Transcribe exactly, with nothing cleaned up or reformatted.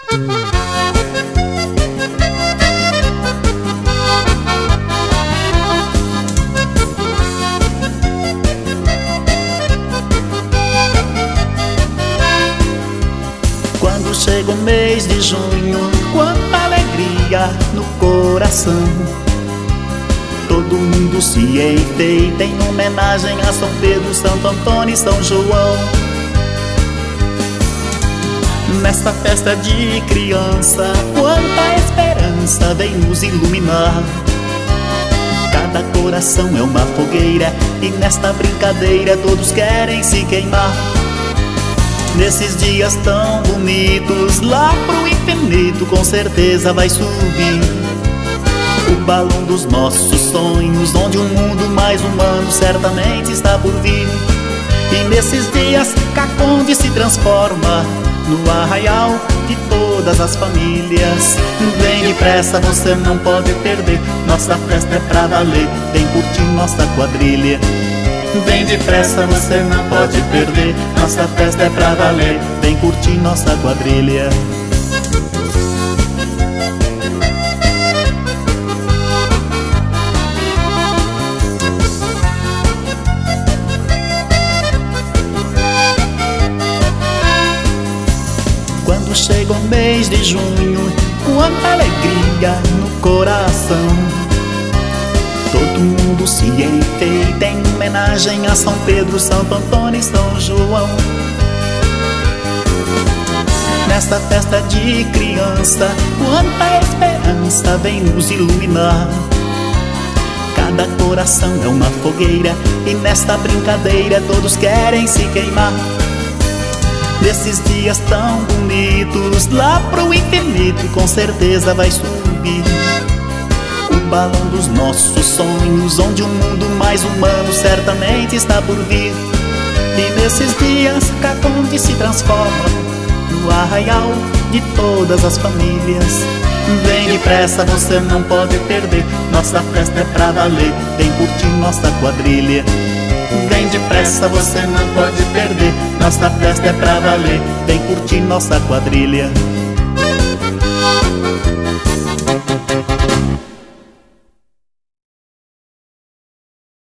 Quando chega o mês de junho, quanta alegria no coração. Todo mundo se enfeita em homenagem a São Pedro, Santo Antônio e São João. Nesta festa de criança, quanta esperança vem nos iluminar. Cada coração é uma fogueira e nesta brincadeira todos querem se queimar. Nesses dias tão bonitos, lá pro infinito com certeza vai subir o balão dos nossos sonhos, onde um mundo mais humano certamente está por vir. E nesses dias Caconde se transforma no arraial de todas as famílias. Vem depressa, você não pode perder, nossa festa é pra valer, vem curtir nossa quadrilha. Vem depressa, você não pode perder, nossa festa é pra valer, vem curtir nossa quadrilha. Quando chega o mês de junho, quanta alegria no coração. Todo mundo se enfeita em homenagem a São Pedro, Santo Antônio e São João. Nesta festa de criança, quanta esperança vem nos iluminar. Cada coração é uma fogueira e nesta brincadeira todos querem se queimar. Nesses dias tão bonitos, lá pro infinito com certeza vai subir o balão dos nossos sonhos, onde um mundo mais humano certamente está por vir. E nesses dias Caconde se transforma no arraial de todas as famílias. Vem depressa, você não pode perder, nossa festa é pra valer, vem curtir nossa quadrilha. Vem depressa, você não pode perder, nossa festa é pra valer, vem curtir nossa quadrilha.